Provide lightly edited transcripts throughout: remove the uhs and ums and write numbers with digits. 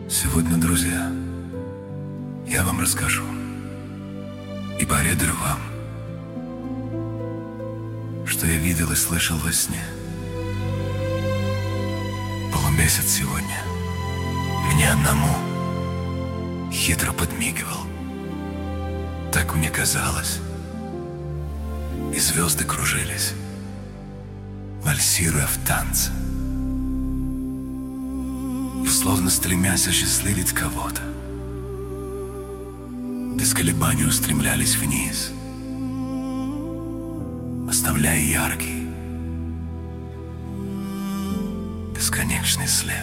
Сегодня, друзья, я вам расскажу и поведаю вам, что я видел и слышал во сне. Полумесяц сегодня мне одному хитро подмигивал. Так мне казалось, и звезды кружились, вальсируя в танце, и словно стремясь осчастливить кого-то, без колебаний устремлялись вниз, оставляя яркий, бесконечный след.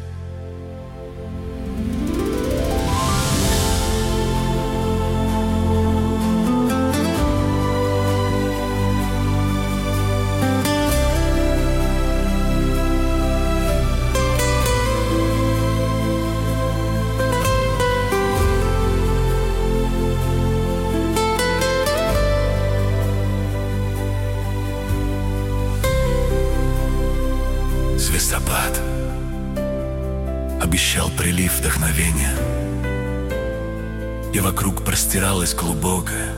Звездопад обещал прилив вдохновения, и вокруг простиралась глубокая,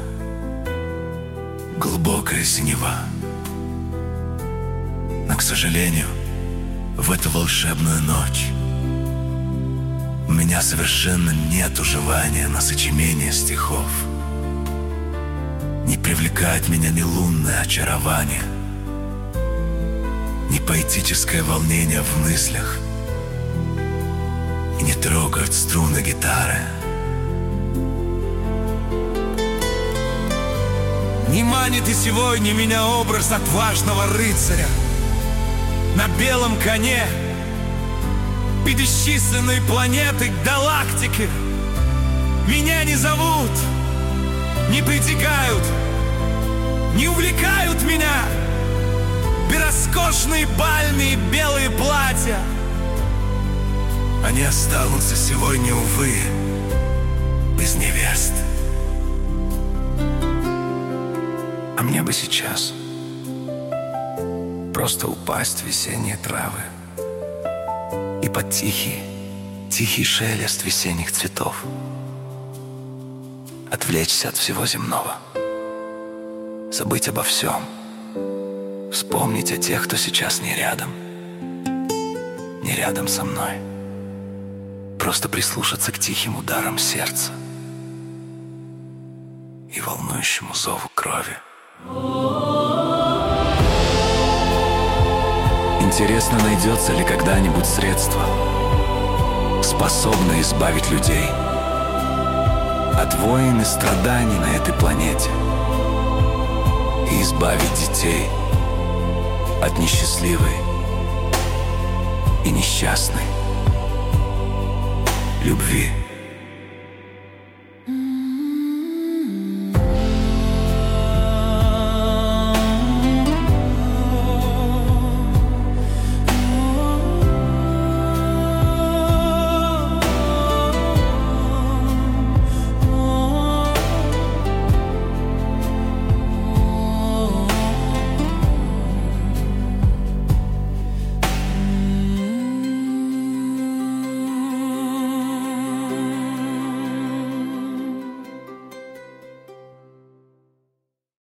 глубокая синева. Но, к сожалению, в эту волшебную ночь у меня совершенно нету желания на сочинение стихов. Не привлекает меня ни лунное очарование, ни поэтическое волнение в мыслях, и не трогают струны гитары. Не манит и сегодня меня образ отважного рыцаря на белом коне, бесчисленные планеты, галактики меня не зовут, не притягают, не увлекают меня роскошные бальные белые платья. Они останутся сегодня, увы, без невест. А мне бы сейчас просто упасть в весенние травы и под тихий шелест весенних цветов отвлечься от всего земного, забыть обо всем, вспомнить о тех, кто сейчас не рядом со мной, просто прислушаться к тихим ударам сердца и волнующему зову крови. Интересно, найдется ли когда-нибудь средство, способное избавить людей от войн и страданий на этой планете и избавить детей от несчастливой и несчастной любви.